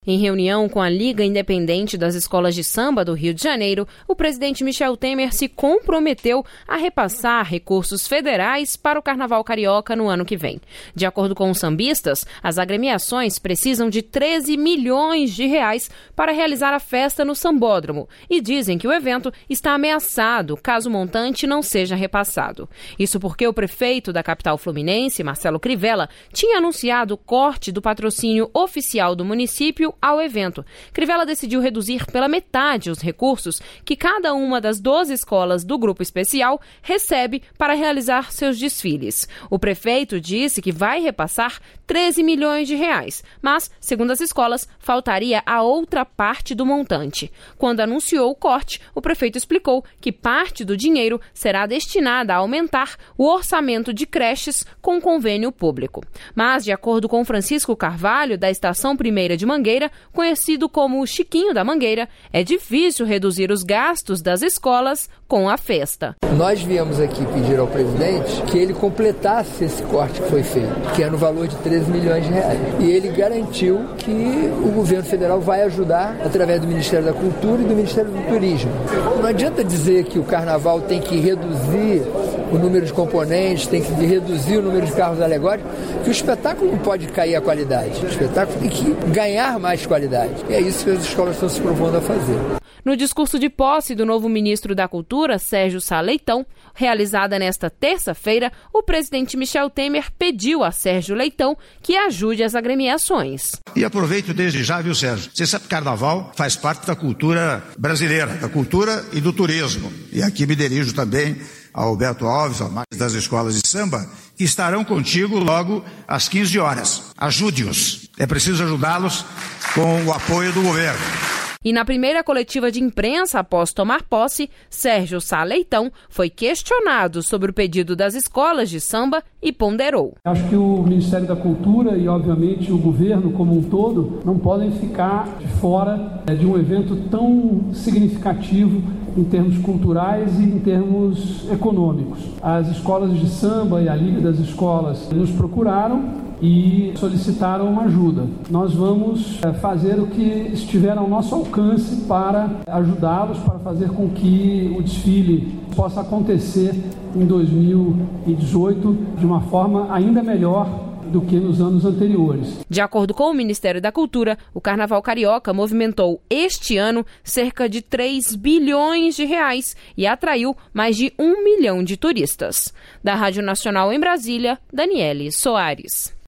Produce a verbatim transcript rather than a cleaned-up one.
Em reunião com a Liga Independente das Escolas de Samba do Rio de Janeiro, o presidente Michel Temer se comprometeu a repassar recursos federais para o Carnaval Carioca no ano que vem. De acordo com os sambistas, as agremiações precisam de treze milhões de reais para realizar a festa no Sambódromo e dizem que o evento está ameaçado caso o montante não seja repassado. Isso porque o prefeito da capital fluminense, Marcelo Crivella, tinha anunciado o corte do patrocínio oficial do município ao evento. Crivella decidiu reduzir pela metade os recursos que cada uma das doze escolas do grupo especial recebe para realizar seus desfiles. O prefeito disse que vai repassar treze milhões de reais, mas, segundo as escolas, faltaria a outra parte do montante. Quando anunciou o corte, o prefeito explicou que parte do dinheiro será destinada a aumentar o orçamento de creches com convênio público. Mas, de acordo com Francisco Carvalho, da Estação Primeira de Mangueira, conhecido como o Chiquinho da Mangueira, é difícil reduzir os gastos das escolas com a festa. Nós viemos aqui pedir ao presidente que ele completasse esse corte que foi feito, que é no valor de treze milhões de reais. E ele garantiu que o governo federal vai ajudar através do Ministério da Cultura e do Ministério do Turismo. Não adianta dizer que o carnaval tem que reduzir o número de componentes, tem que reduzir o número de carros alegóricos, que o espetáculo não pode cair a qualidade. O espetáculo tem que ganhar mais qualidade. E é isso que as escolas estão se propondo a fazer. No discurso de posse do novo ministro da Cultura, Sérgio Sá Leitão, realizada nesta terça-feira, o presidente Michel Temer pediu a Sérgio Leitão que ajude as agremiações. E aproveito desde já, viu, Sérgio? Você sabe que carnaval faz parte da cultura brasileira, da cultura e do turismo. E aqui me dirijo também ao Alberto Alves, ao mais das escolas de samba, que estarão contigo logo às quinze horas. Ajude-os. É preciso ajudá-los com o apoio do governo. E na primeira coletiva de imprensa após tomar posse, Sérgio Sá Leitão foi questionado sobre o pedido das escolas de samba e ponderou. Acho que o Ministério da Cultura e, obviamente, o governo como um todo não podem ficar de fora de um evento tão significativo em termos culturais e em termos econômicos. As escolas de samba e a Liga das Escolas nos procuraram e solicitaram ajuda. Nós vamos fazer o que estiver ao nosso alcance para ajudá-los, para fazer com que o desfile possa acontecer em dois mil e dezoito de uma forma ainda melhor do que nos anos anteriores. De acordo com o Ministério da Cultura, o Carnaval Carioca movimentou este ano cerca de três bilhões de reais e atraiu mais de um milhão de turistas. Da Rádio Nacional em Brasília, Daniele Soares.